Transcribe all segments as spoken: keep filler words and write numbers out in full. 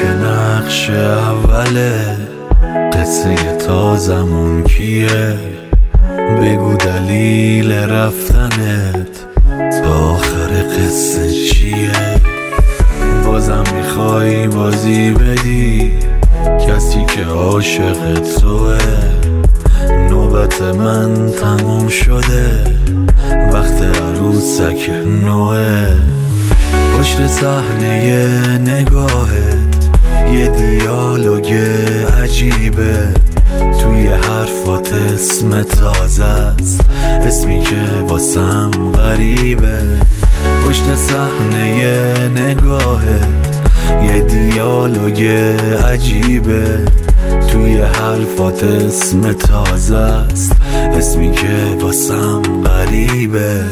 نقش اوله قصه تازمون کیه؟ بگو دلیل رفتنت تا آخر قصه چیه؟ بازم میخوای بازی بدی کسی که عاشق توه؟ نوبت من تموم شده، وقت عروسک نوه. پشت صحنه نگاهت یه دیالوگ عجیبه، توی حرفات اسم تازه است، اسمی که واسم غریبه. پشت صحنه نگاهت یه دیالوگ عجیبه، توی حرفات اسم تازه است، اسمی که واسم غریبه.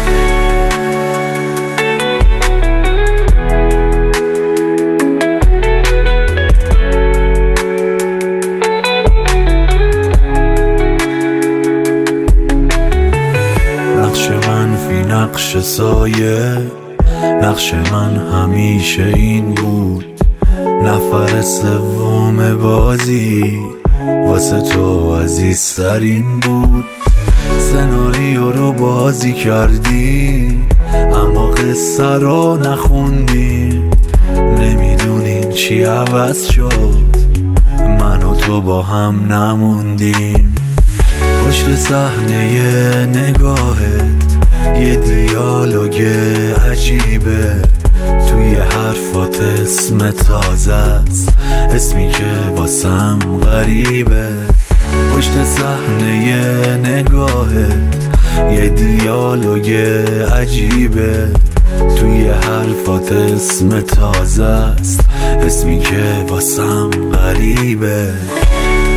نقش من فی نقش سایه، نقش من همیشه این بود، نفر سوم بازی واسه تو عزیزترین بود. سناریو رو بازی کردی اما قصه رو نخوندی، نمیدونین چی عوض شد، من و تو با هم نموندیم. پشت صحنه نگاهت یه دیالوگ عجیبه، توی حرفات اسم تازه است، اسمی که واسم غریبه. پشت صحنه نگاهت یه دیالوگ عجیبه، توی حرفات اسم تازه است، اسمی که واسم غریبه.